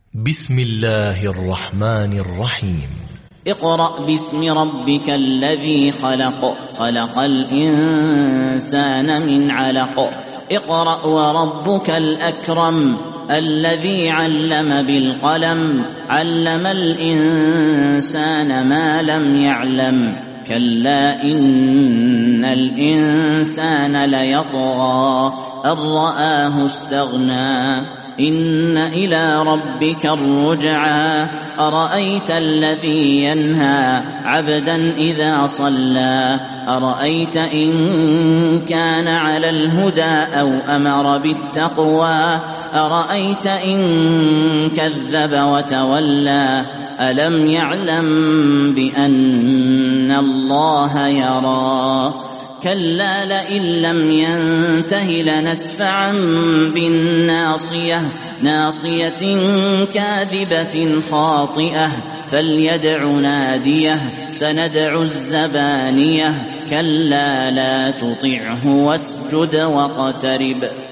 بسم الله الرحمن الرحيم. اقرأ باسم ربك الذي خلق، خلق الإنسان من علق. اقرأ وربك الأكرم الذي علم بالقلم، علم الإنسان ما لم يعلم. كلا إن الإنسان ليطغى أن رآه استغنى، إن إلى ربك الرجعى. أرأيت الذي ينهى عبدا إذا صلى، أرأيت إن كان على الهدى أو أمر بالتقوى، أرأيت إن كذب وتولى. ألم يعلم بأن الله يرى. كلا لئن لم ينته لنسفعا بالناصية، ناصية كاذبة خاطئة. فليدع ناديه، سندع الزبانية. كلا لا تطعه واسجد واقترب.